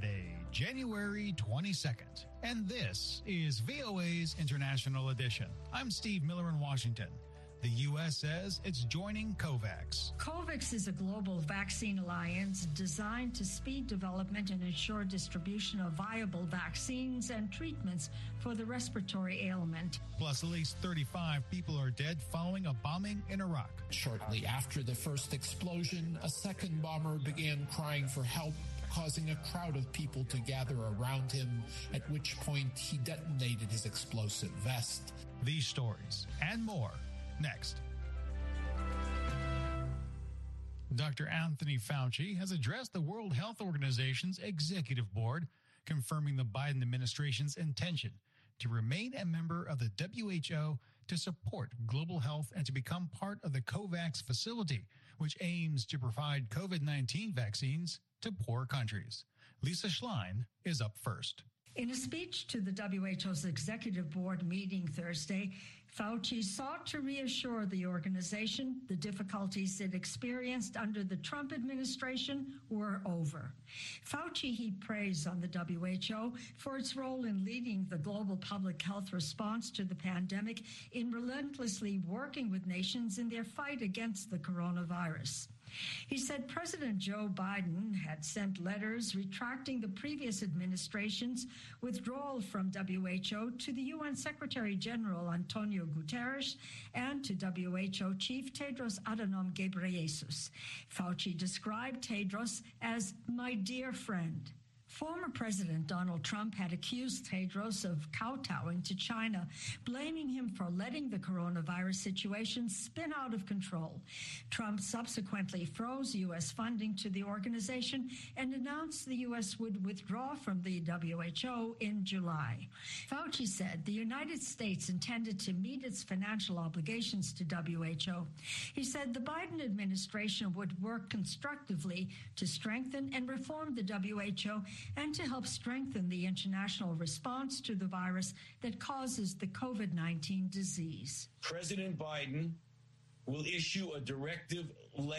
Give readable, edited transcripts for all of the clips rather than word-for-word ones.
Friday, January 22nd, and this is VOA's International Edition. I'm Steve Miller in Washington. The U.S. says it's joining COVAX. COVAX is a global vaccine alliance designed to speed development and ensure distribution of viable vaccines and treatments for the respiratory ailment. Plus, at least 35 people are dead following a bombing in Iraq. Shortly after the first explosion, a second bomber began crying for help, causing a crowd of people to gather around him, at which point he detonated his explosive vest. These stories and more next. Dr. Anthony Fauci has addressed the World Health Organization's executive board, confirming the Biden administration's intention to remain a member of the WHO to support global health and to become part of the COVAX facility, which aims to provide COVID-19 vaccines to poor countries. Lisa Schlein is up first. In a speech to the WHO's executive board meeting Thursday, Fauci sought to reassure the organization the difficulties it experienced under the Trump administration were over. Fauci heaped praise on the WHO for its role in leading the global public health response to the pandemic in relentlessly working with nations in their fight against the coronavirus. He said President Joe Biden had sent letters retracting the previous administration's withdrawal from WHO to the UN Secretary General Antonio Guterres and to WHO Chief Tedros Adhanom Ghebreyesus. Fauci described Tedros as my dear friend. Former President Donald Trump had accused Tedros of kowtowing to China, blaming him for letting the coronavirus situation spin out of control. Trump subsequently froze U.S. funding to the organization and announced the U.S. would withdraw from the WHO in July. Fauci said the United States intended to meet its financial obligations to WHO. He said the Biden administration would work constructively to strengthen and reform the WHO and to help strengthen the international response to the virus that causes the COVID-19 disease. President Biden will issue a directive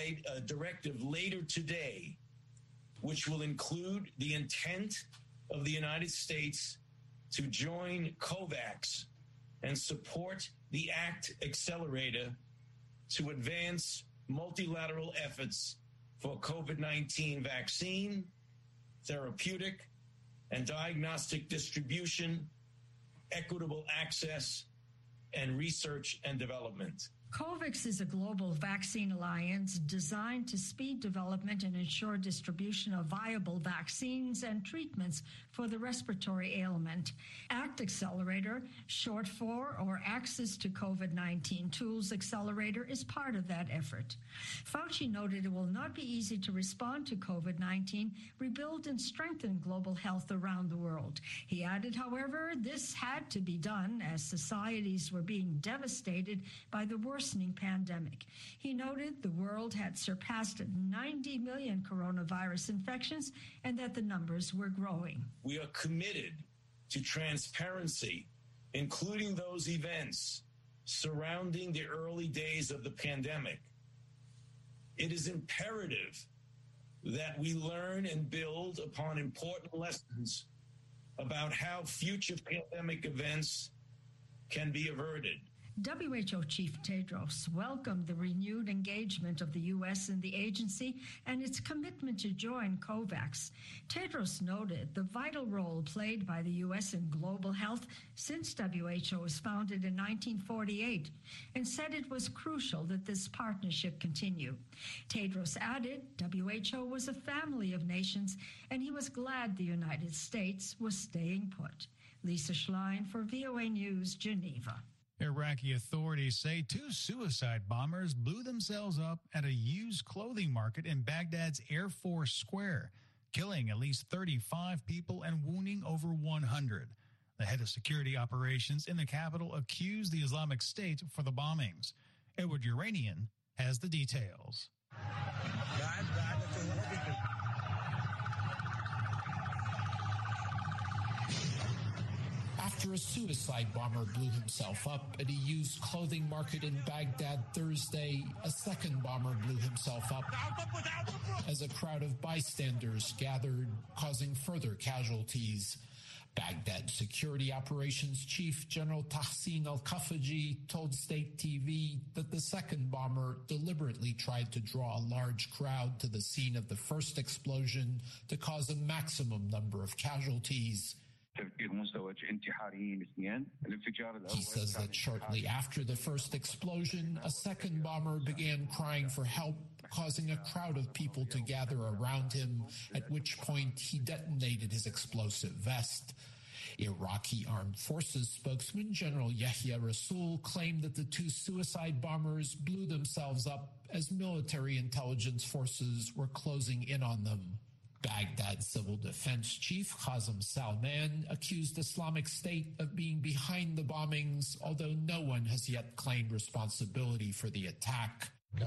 later today, which will include the intent of the United States to join COVAX and support the ACT Accelerator to advance multilateral efforts for COVID-19 vaccine, therapeutic and diagnostic distribution, equitable access, and research and development. COVAX is a global vaccine alliance designed to speed development and ensure distribution of viable vaccines and treatments for the respiratory ailment. ACT Accelerator, short for or Access to COVID-19 Tools Accelerator, is part of that effort. Fauci noted it will not be easy to respond to COVID-19, rebuild and strengthen global health around the world. He added, however, this had to be done as societies were being devastated by the worsening pandemic. He noted the world had surpassed 90 million coronavirus infections and that the numbers were growing. We are committed to transparency, including those events surrounding the early days of the pandemic. It is imperative that we learn and build upon important lessons about how future pandemic events can be averted. WHO Chief Tedros welcomed the renewed engagement of the U.S. and the agency and its commitment to join COVAX. Tedros noted the vital role played by the U.S. in global health since WHO was founded in 1948 and said it was crucial that this partnership continue. Tedros added WHO was a family of nations and he was glad the United States was staying put. Lisa Schlein for VOA News, Geneva. Iraqi authorities say 2 suicide bombers blew themselves up at a used clothing market in Baghdad's Air Force Square, killing at least 35 people and wounding over 100. The head of security operations in the capital accused the Islamic State for the bombings. Edward Uranian has the details. After After a suicide bomber blew himself up at a used clothing market in Baghdad Thursday, a second bomber blew himself up as a crowd of bystanders gathered, causing further casualties. Baghdad Security Operations Chief General Tahsin al-Kafaji told state TV that the second bomber deliberately tried to draw a large crowd to the scene of the first explosion to cause a maximum number of casualties. He says that shortly after the first explosion, a second bomber began crying for help, causing a crowd of people to gather around him, at which point he detonated his explosive vest. Iraqi Armed Forces spokesman General Yahya Rasool claimed that the two suicide bombers blew themselves up as military intelligence forces were closing in on them. Baghdad Civil Defense Chief Qasem Salman accused Islamic State of being behind the bombings, although no one has yet claimed responsibility for the attack.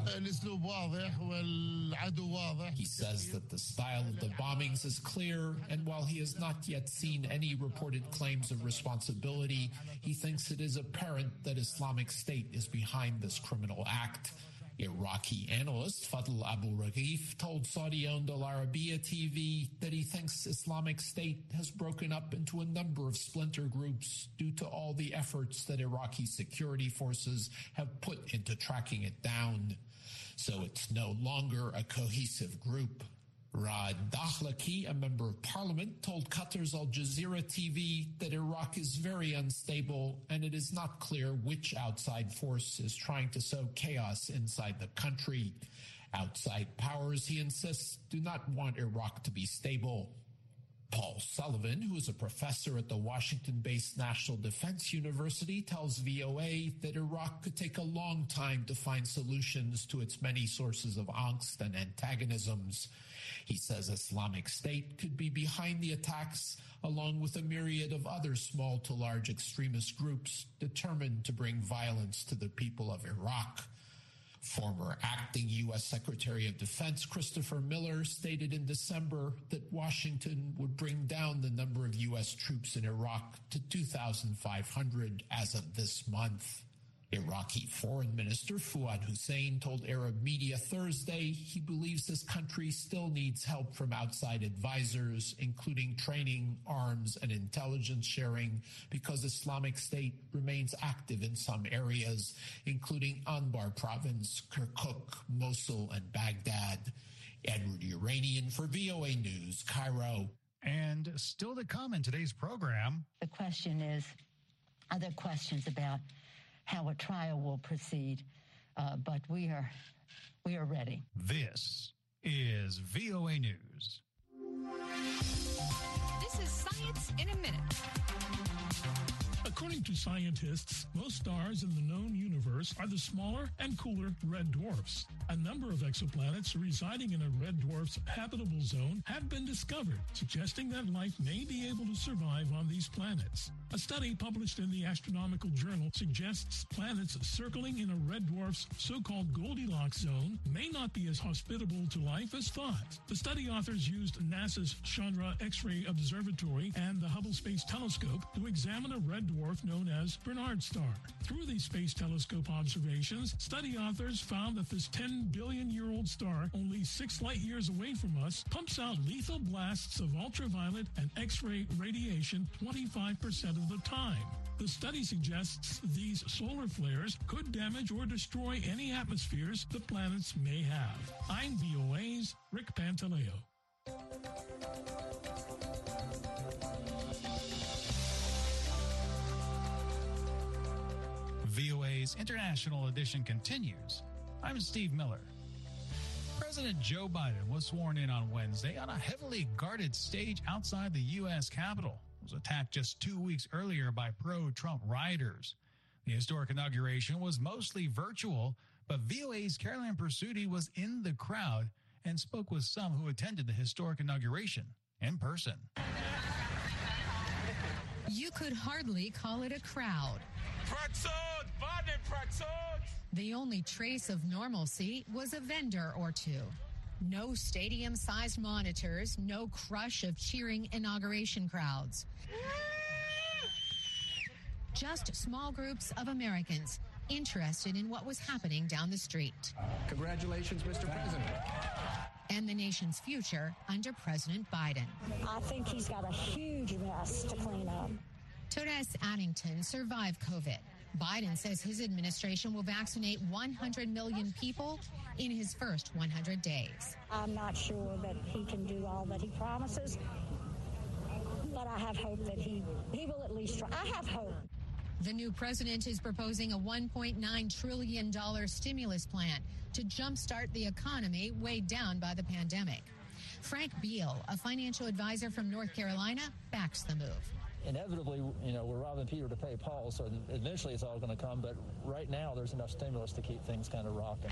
He says that the style of the bombings is clear, and while he has not yet seen any reported claims of responsibility, he thinks it is apparent that Islamic State is behind this criminal act. Iraqi analyst Fadl Abu Raghif told Saudi-owned Al Arabiya TV that he thinks Islamic State has broken up into a number of splinter groups due to all the efforts that Iraqi security forces have put into tracking it down. So it's no longer a cohesive group. Raad Dahlaki, a member of parliament, told Qatar's Al Jazeera TV that Iraq is very unstable and it is not clear which outside force is trying to sow chaos inside the country. Outside powers, he insists, do not want Iraq to be stable. Paul Sullivan, who is a professor at the Washington-based National Defense University, tells VOA that Iraq could take a long time to find solutions to its many sources of angst and antagonisms. He says Islamic State could be behind the attacks, along with a myriad of other small to large extremist groups determined to bring violence to the people of Iraq. Former acting U.S. Secretary of Defense Christopher Miller stated in December that Washington would bring down the number of U.S. troops in Iraq to 2,500 as of this month. Iraqi Foreign Minister Fuad Hussein told Arab media Thursday he believes this country still needs help from outside advisors, including training, arms, and intelligence sharing, because Islamic State remains active in some areas, including Anbar Province, Kirkuk, Mosul, and Baghdad. Edward Uranian for VOA News, Cairo. And still to come in today's program. The question is, are there questions about how a trial will proceed, but we are ready. This is VOA News. This is Science in a Minute. According to scientists, most stars in the known universe are the smaller and cooler red dwarfs. A number of exoplanets residing in a red dwarf's habitable zone have been discovered, suggesting that life may be able to survive on these planets. A study published in the Astronomical Journal suggests planets circling in a red dwarf's so-called Goldilocks zone may not be as hospitable to life as thought. The study authors used NASA's Chandra X-ray Observatory and the Hubble Space Telescope to examine a red dwarf known as Barnard Star. Through these space telescope observations, study authors found that this 10-billion-year-old star, only 6 light-years away from us, pumps out lethal blasts of ultraviolet and X-ray radiation 25% of the time. The study suggests these solar flares could damage or destroy any atmospheres the planets may have. I'm VOA's Rick Pantaleo. VOA's International Edition continues. I'm Steve Miller. President Joe Biden was sworn in on Wednesday on a heavily guarded stage outside the U.S. Capitol. It was attacked just 2 weeks earlier by pro-Trump rioters. The historic inauguration was mostly virtual, but VOA's Caroline Pursuti was in the crowd and spoke with some who attended the historic inauguration in person. You could hardly call it a crowd. The only trace of normalcy was a vendor or two. No stadium-sized monitors, no crush of cheering inauguration crowds. just small groups of Americans interested in what was happening down the street. Congratulations, Mr. President. And the nation's future under President Biden. I think he's got a huge mess to clean up. Torres Addington survived COVID. Biden says his administration will vaccinate 100 million people in his first 100 days. I'm not sure that he can do all that he promises, but I have hope that he will at least try. I have hope. The new president is proposing a $1.9 trillion stimulus plan to jumpstart the economy weighed down by the pandemic. Frank Beal, a financial advisor from North Carolina, backs the move. Inevitably, we're robbing Peter to pay Paul, so eventually it's all going to come. But right now, there's enough stimulus to keep things kind of rocking.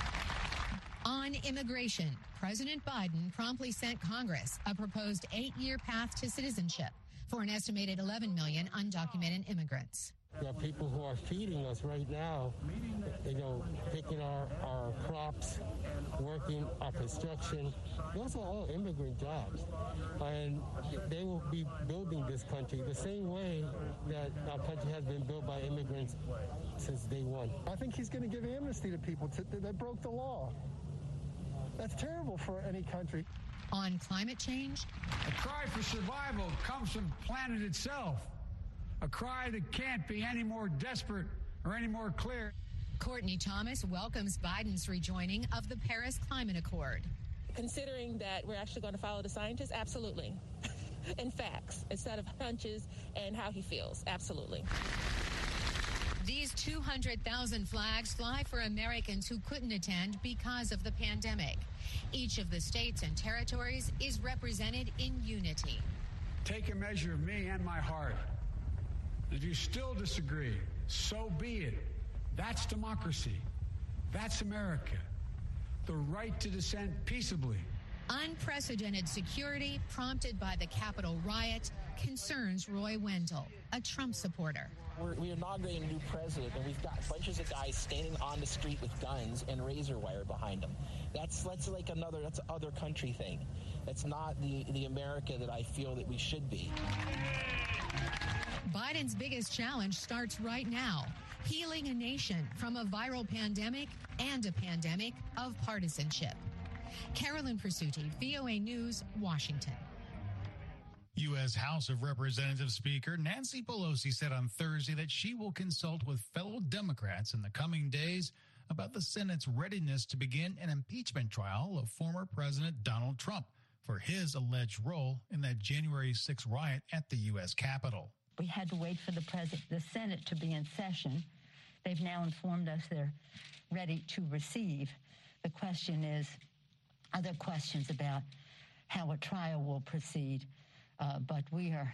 On immigration, President Biden promptly sent Congress a proposed 8-year path to citizenship for an estimated 11 million undocumented immigrants. There are people who are feeding us right now, picking our crops, working our construction. Those are all immigrant jobs. And they will be building this country the same way that our country has been built by immigrants since day one. I think he's going to give amnesty to people that broke the law. That's terrible for any country. On climate change, a cry for survival comes from the planet itself. A cry that can't be any more desperate or any more clear. Courtney Thomas welcomes Biden's rejoining of the Paris Climate Accord. Considering that we're actually going to follow the scientists, absolutely. And facts, instead of hunches and how he feels, absolutely. These 200,000 flags fly for Americans who couldn't attend because of the pandemic. Each of the states and territories is represented in unity. Take a measure of me and my heart. If you still disagree, so be it. That's democracy. That's America. The right to dissent peaceably. Unprecedented security prompted by the Capitol riot concerns Roy Wendell, a Trump supporter. We're inaugurating a new president, and we've got bunches of guys standing on the street with guns and razor wire behind them. That's like that's an other country thing. That's not the America that I feel that we should be. Biden's biggest challenge starts right now, healing a nation from a viral pandemic and a pandemic of partisanship. Carolyn Pursuti, VOA News, Washington. U.S. House of Representatives Speaker Nancy Pelosi said on Thursday that she will consult with fellow Democrats in the coming days about the Senate's readiness to begin an impeachment trial of former President Donald Trump for his alleged role in that January 6 riot at the U.S. Capitol. We had to wait for the Senate to be in session. They've now informed us they're ready to receive. The question is, are there questions about how a trial will proceed? But we are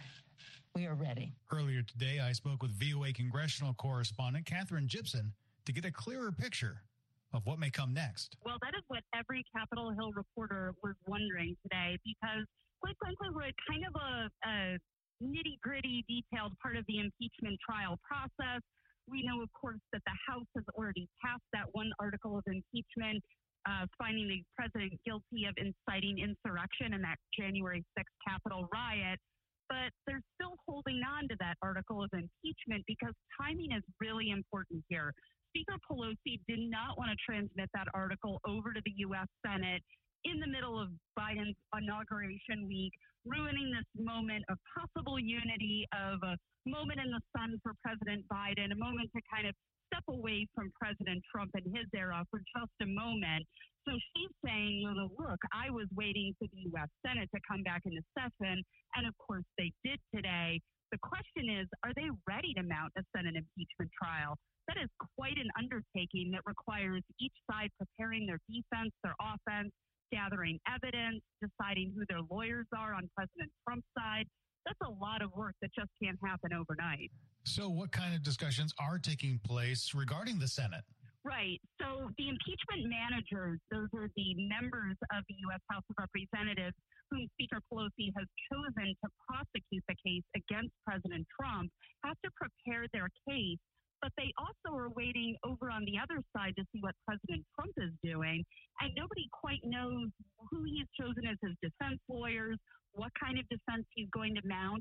ready. Earlier today, I spoke with VOA congressional correspondent Catherine Gibson to get a clearer picture of what may come next. Well, that is what every Capitol Hill reporter was wondering today, because quite frankly, we're at kind of a nitty-gritty, detailed part of the impeachment trial process. We know, of course, that the House has already passed that one article of impeachment, finding the president guilty of inciting insurrection in that January 6th Capitol riot. But they're still holding on to that article of impeachment because timing is really important here. Speaker Pelosi did not want to transmit that article over to the U.S. Senate in the middle of Biden's inauguration week, ruining this moment of possible unity, of a moment in the sun for President Biden, a moment to kind of step away from President Trump and his era for just a moment. So she's saying, look, I was waiting for the U.S. Senate to come back into session, and of course they did today. The question is, are they ready to mount a Senate impeachment trial? That is quite an undertaking that requires each side preparing their defense, their offense, gathering evidence, deciding who their lawyers are on President Trump's side. That's a lot of work that just can't happen overnight. So what kind of discussions are taking place regarding the Senate? Right. So the impeachment managers, those are the members of the U.S. House of Representatives whom Speaker Pelosi has chosen to prosecute the case against President Trump, have to prepare their case. But they also are waiting over on the other side to see what President Trump is doing. And nobody quite knows who he's chosen as his defense lawyers, what kind of defense he's going to mount.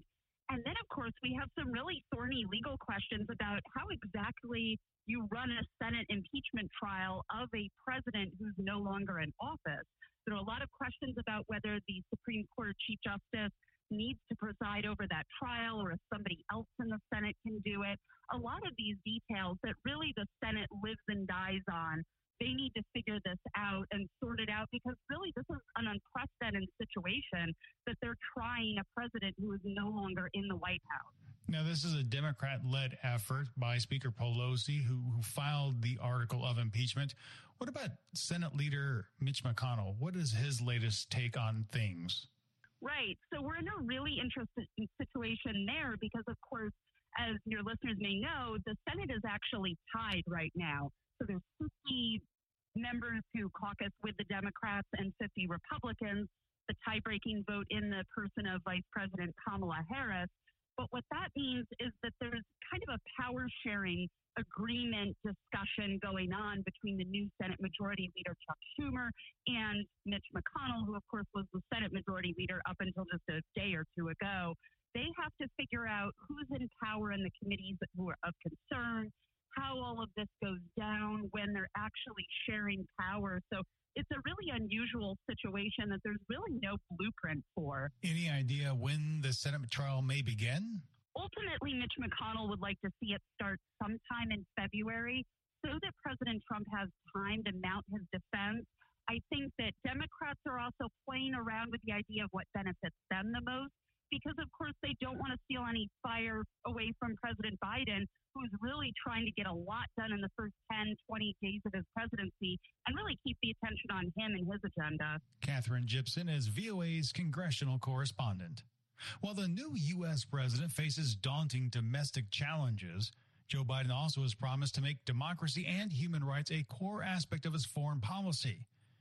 And then, of course, we have some really thorny legal questions about how exactly you run a Senate impeachment trial of a president who's no longer in office. There are a lot of questions about whether the Supreme Court Chief Justice needs to preside over that trial or if somebody else in the Senate can do it. A lot of these details that really the Senate lives and dies on, they need to figure this out and sort it out, because really this is an unprecedented situation that they're trying a president who is no longer in the White House. Now, this is a Democrat-led effort by Speaker Pelosi, who filed the article of impeachment. What about Senate Leader Mitch McConnell? What is his latest take on things? Right. So we're in a really interesting situation there because, of course, as your listeners may know, the Senate is actually tied right now. So there's 50 members who caucus with the Democrats and 50 Republicans, the tie-breaking vote in the person of Vice President Kamala Harris. But what that means is that there's kind of a power-sharing agreement discussion going on between the new Senate Majority Leader Chuck Schumer and Mitch McConnell, who, of course, was the Senate Majority Leader up until just a day or two ago. They have to figure out who's in power in the committees who are of concern, how all of this goes down when they're actually sharing power. So it's a really unusual situation that there's really no blueprint for. Any idea when the Senate trial may begin? Ultimately, Mitch McConnell would like to see it start sometime in February so that President Trump has time to mount his defense. I think that Democrats are also playing around with the idea of what benefits them the most, because, of course, they don't want to steal any fire away from President Biden, who's really trying to get a lot done in the first 10, 20 days of his presidency and really keep the attention on him and his agenda. Katherine Gibson is VOA's congressional correspondent. While the new U.S. president faces daunting domestic challenges, Joe Biden also has promised to make democracy and human rights a core aspect of his foreign policy.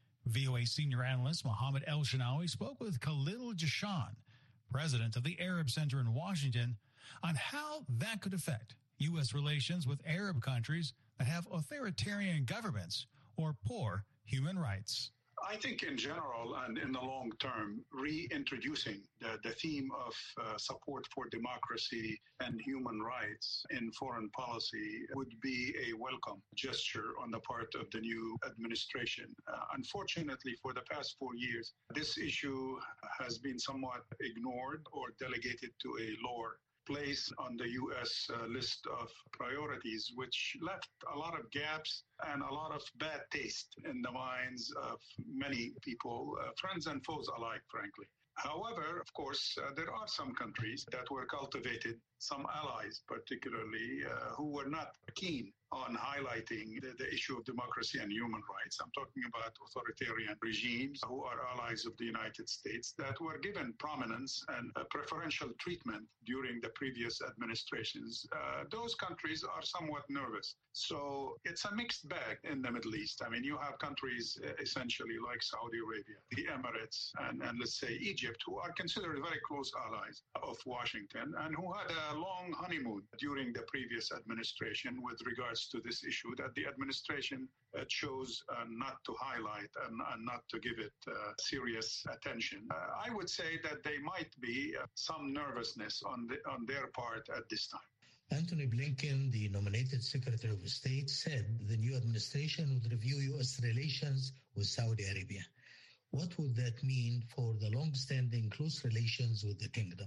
VOA senior analyst Mohammed El-Shinawi spoke with Khalil Jashan, president of the Arab Center in Washington, on how that could affect U.S. relations with Arab countries that have authoritarian governments or poor human rights. I think in general and in the long term, reintroducing the theme of support for democracy and human rights in foreign policy would be a welcome gesture on the part of the new administration. Unfortunately, for the past 4 years, this issue has been somewhat ignored or delegated to a lower place on the U.S. List of priorities, which left a lot of gaps and a lot of bad taste in the minds of many people, friends and foes alike, frankly. However, of course, there are some countries that were cultivated, some allies particularly, who were not keen on highlighting the issue of democracy and human rights. I'm talking about authoritarian regimes who are allies of the United States that were given prominence and preferential treatment during the previous administrations. Those countries are somewhat nervous. So it's a mixed bag in the Middle East. I mean, you have countries essentially like Saudi Arabia, the Emirates, and let's say Egypt, who are considered very close allies of Washington and who had a long honeymoon during the previous administration with regards to this issue that the administration chose not to highlight and not to give it serious attention. I would say that there might be some nervousness on their part at this time. Antony Blinken, the nominated Secretary of State, said the new administration would review U.S. relations with Saudi Arabia. What would that mean for the long-standing close relations with the kingdom?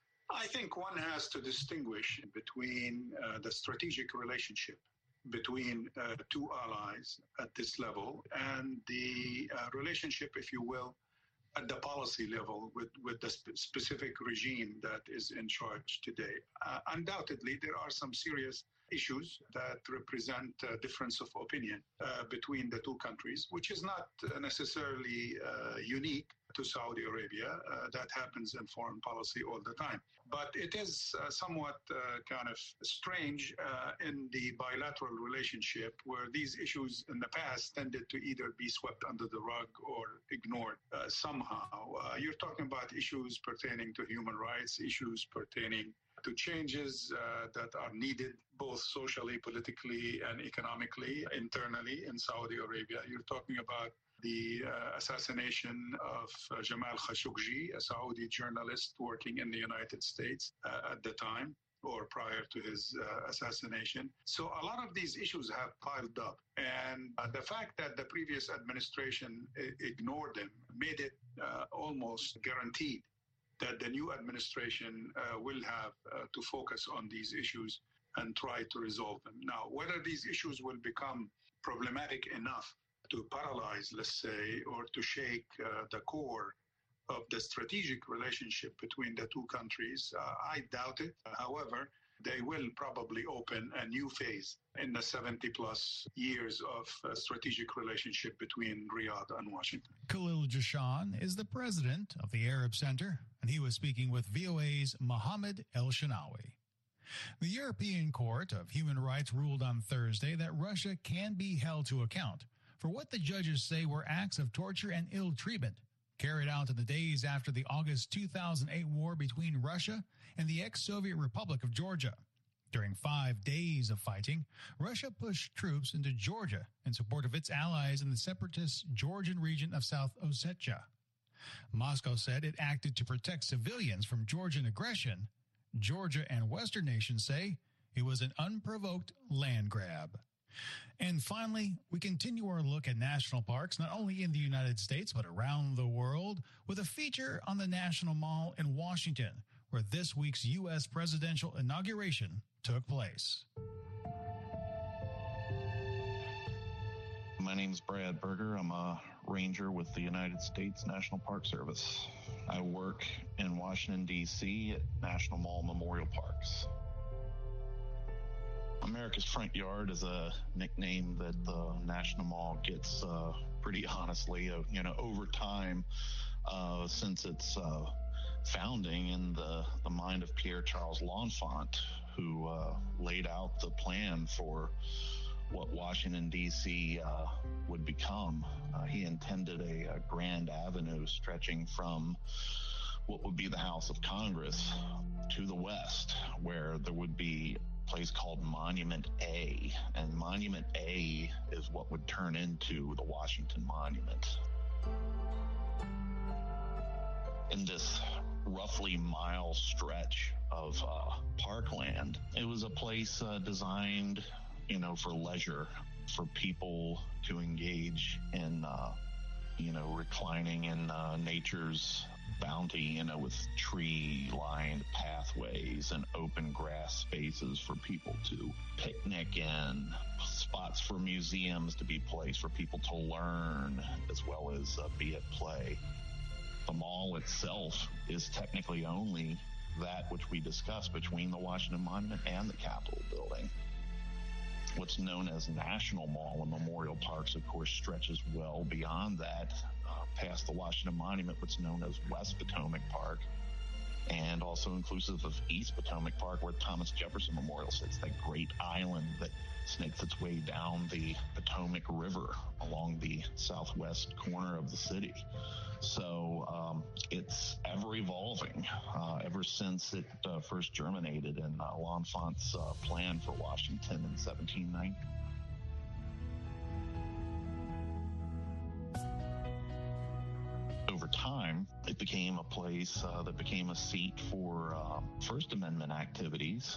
I think one has to distinguish between the strategic relationship between two allies at this level and the relationship, if you will, at the policy level with the specific regime that is in charge today. Undoubtedly, there are some serious issues that represent a difference of opinion between the two countries, which is not necessarily unique to Saudi Arabia. That happens in foreign policy all the time. But it is somewhat kind of strange in the bilateral relationship where these issues in the past tended to either be swept under the rug or ignored somehow. You're talking about issues pertaining to human rights, issues pertaining to changes that are needed both socially, politically, and economically, internally in Saudi Arabia. You're talking about the assassination of Jamal Khashoggi, a Saudi journalist working in the United States at the time, or prior to his assassination. So a lot of these issues have piled up. And the fact that the previous administration ignored them made it almost guaranteed that the new administration will have to focus on these issues and try to resolve them. Now, whether these issues will become problematic enough to paralyze, let's say, or to shake the core of the strategic relationship between the two countries, I doubt it. However, they will probably open a new phase in the 70-plus years of strategic relationship between Riyadh and Washington. Khalil Jashan is the president of the Arab Center, and he was speaking with VOA's Mohammed El-Shanawi. The European Court of Human Rights ruled on Thursday that Russia can be held to account for what the judges say were acts of torture and ill treatment carried out in the days after the August 2008 war between Russia and the ex-Soviet Republic of Georgia. During 5 days of fighting, Russia pushed troops into Georgia in support of its allies in the separatist Georgian region of South Ossetia. Moscow said it acted to protect civilians from Georgian aggression. Georgia and Western nations say it was an unprovoked land grab. And finally, we continue our look at national parks, not only in the United States, but around the world, with a feature on the National Mall in Washington, where this week's U.S. presidential inauguration took place. My name's Brad Berger. I'm a ranger with the United States National Park Service. I work in Washington, D.C. at National Mall Memorial Parks. America's Front Yard is a nickname that the National Mall gets pretty honestly, over time, since its founding in the mind of Pierre Charles L'Enfant, who laid out the plan for what Washington, D.C. Would become. He intended a grand avenue stretching from what would be the House of Congress to the west, where there would be a place called Monument A. And Monument A is what would turn into the Washington Monument. In this roughly mile stretch of parkland, it was a place designed for leisure, for people to engage in, reclining in nature's bounty, with tree-lined pathways and open grass spaces for people to picnic in, spots for museums to be placed for people to learn, as well as be at play. The mall itself is technically only that which we discussed between the Washington Monument and the Capitol building. What's known as National Mall and Memorial Parks, of course, stretches well beyond that, past the Washington Monument, what's known as West Potomac Park, and also inclusive of East Potomac Park, where Thomas Jefferson Memorial sits, that great island that snakes its way down the Potomac River along the southwest corner of the city. So it's ever evolving ever since it first germinated in L'Enfant's plan for Washington in 1790. Over time, it became a place that became a seat for First Amendment activities.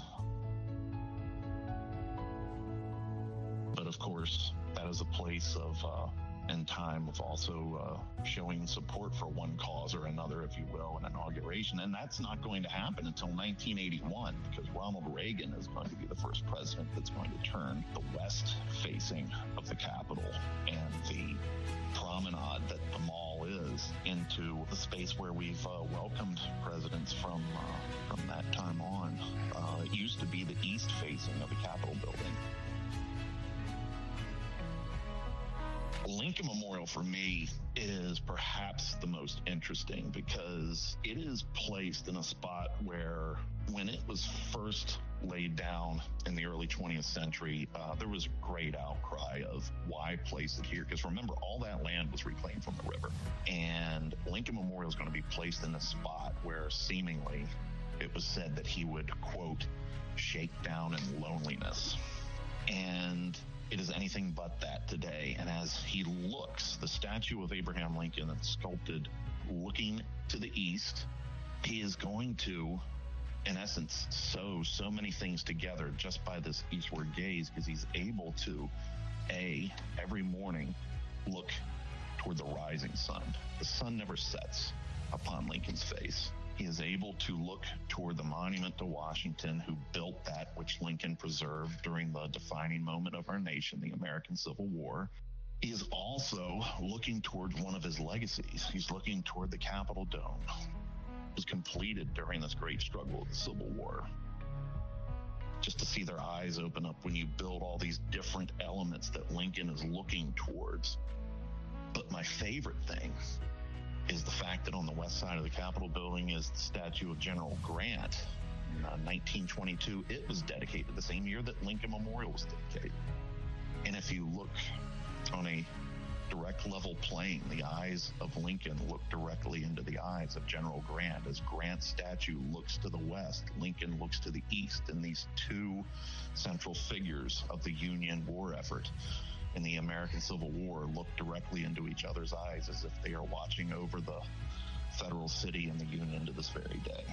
But of course, that is a place of in time of also showing support for one cause or another, if you will, an inauguration. And that's not going to happen until 1981, because Ronald Reagan is going to be the first president that's going to turn the west facing of the Capitol and the promenade that the mall is into the space where we've welcomed presidents from that time on. It used to be the east facing of the Capitol building. Lincoln Memorial for me is perhaps the most interesting because it is placed in a spot where when it was first laid down in the early 20th century, there was great outcry of why place it here. Because remember, all that land was reclaimed from the river. And Lincoln Memorial is going to be placed in a spot where seemingly it was said that he would, quote, shake down in loneliness. And it is anything but that today. And as he looks, the statue of Abraham Lincoln that's sculpted looking to the east, he is going to, in essence, sew so many things together just by this eastward gaze, because he's able to, every morning look toward the rising sun. The sun never sets upon Lincoln's face. He is able to look toward the monument to Washington, who built that which Lincoln preserved during the defining moment of our nation, the American Civil War. He is also looking toward one of his legacies. He's looking toward the Capitol Dome. It was completed during this great struggle of the Civil War. Just to see their eyes open up when you build all these different elements that Lincoln is looking towards. But my favorite thing is the fact that on the west side of the Capitol building is the statue of General Grant. In 1922, it was dedicated the same year that Lincoln Memorial was dedicated. And if you look on a direct level plane, the eyes of Lincoln look directly into the eyes of General Grant. As Grant's statue looks to the west, Lincoln looks to the east, and these two central figures of the Union war effort in the American Civil War look directly into each other's eyes as if they are watching over the federal city and the Union to this very day.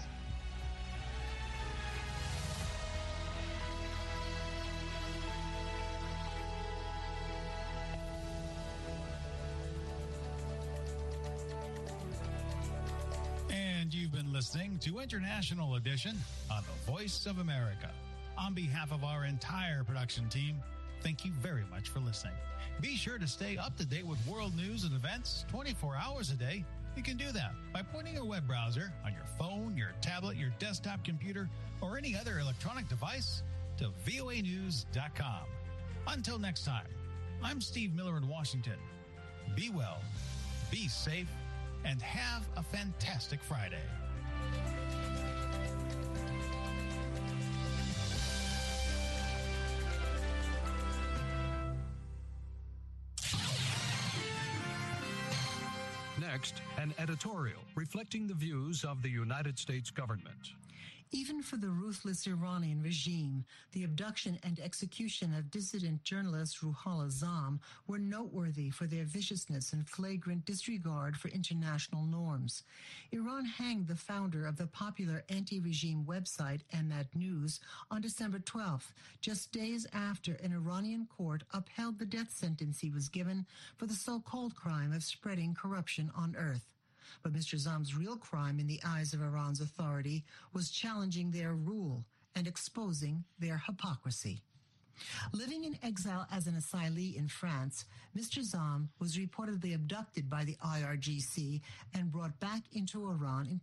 And you've been listening to International Edition on the Voice of America. On behalf of our entire production team, thank you very much for listening. Be sure to stay up to date with world news and events 24 hours a day. You can do that by pointing your web browser on your phone, your tablet, your desktop computer, or any other electronic device to voanews.com. Until next time, I'm Steve Miller in Washington. Be well, be safe, and have a fantastic Friday. Next, an editorial reflecting the views of the United States government. Even for the ruthless Iranian regime, the abduction and execution of dissident journalist Ruhollah Zam were noteworthy for their viciousness and flagrant disregard for international norms. Iran hanged the founder of the popular anti-regime website Ahmad News on December 12th, just days after an Iranian court upheld the death sentence he was given for the so-called crime of spreading corruption on earth. But Mr. Zam's real crime in the eyes of Iran's authority was challenging their rule and exposing their hypocrisy. Living in exile as an asylee in France, Mr. Zam was reportedly abducted by the IRGC and brought back into Iran in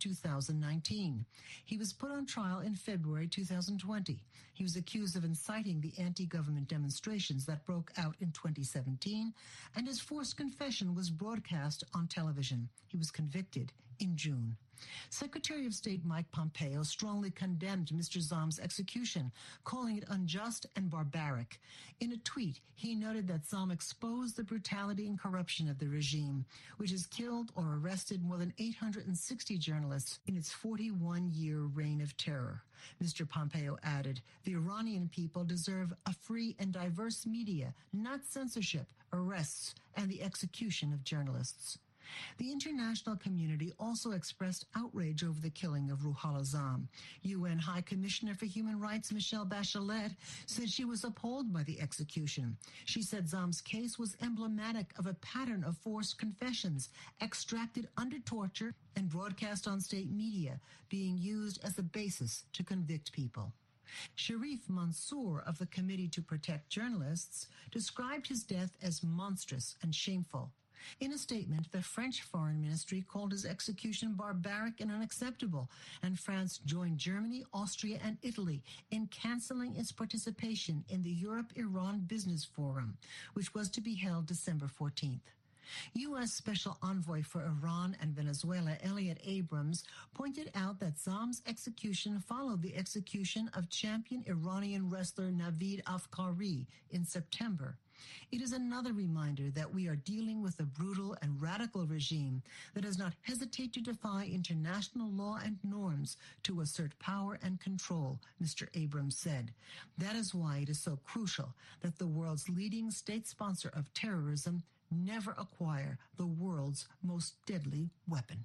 2019. He was put on trial in February 2020. He was accused of inciting the anti-government demonstrations that broke out in 2017, and his forced confession was broadcast on television. He was convicted in June. Secretary of State Mike Pompeo strongly condemned Mr. Zam's execution, calling it unjust and barbaric. In a tweet, he noted that Zam exposed the brutality and corruption of the regime, which has killed or arrested more than 860 journalists in its 41-year reign of terror. Mr. Pompeo added, the Iranian people deserve a free and diverse media, not censorship, arrests, and the execution of journalists. The international community also expressed outrage over the killing of Ruhollah Zam. UN High Commissioner for Human Rights Michelle Bachelet said she was appalled by the execution. She said Zam's case was emblematic of a pattern of forced confessions extracted under torture and broadcast on state media being used as the basis to convict people. Sharif Mansour of the Committee to Protect Journalists described his death as monstrous and shameful. In a statement, the French Foreign Ministry called his execution barbaric and unacceptable, and France joined Germany, Austria, and Italy in canceling its participation in the Europe-Iran Business Forum, which was to be held December 14th. U.S. Special Envoy for Iran and Venezuela, Elliot Abrams, pointed out that Zam's execution followed the execution of champion Iranian wrestler Navid Afkari in September. It is another reminder that we are dealing with a brutal and radical regime that does not hesitate to defy international law and norms to assert power and control, Mr. Abrams said. That is why it is so crucial that the world's leading state sponsor of terrorism never acquire the world's most deadly weapon.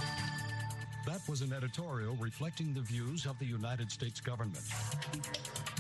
That was an editorial reflecting the views of the United States government.